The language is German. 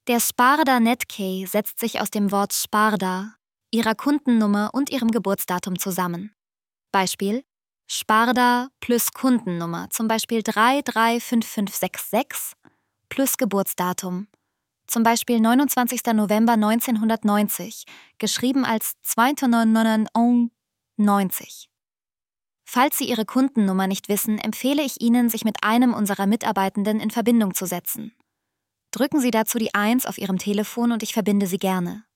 Der Sparda Netkey setzt sich aus dem Wort Sparda, ihrer Kundennummer und ihrem Geburtsdatum zusammen. Beispiel: Sparda plus Kundennummer, zum Beispiel 335566 plus Geburtsdatum, zum Beispiel 29. November 1990, geschrieben als 2990. Falls Sie Ihre Kundennummer nicht wissen, empfehle ich Ihnen, sich mit einem unserer Mitarbeitenden in Verbindung zu setzen. Drücken Sie dazu die 1 auf Ihrem Telefon und ich verbinde Sie gerne.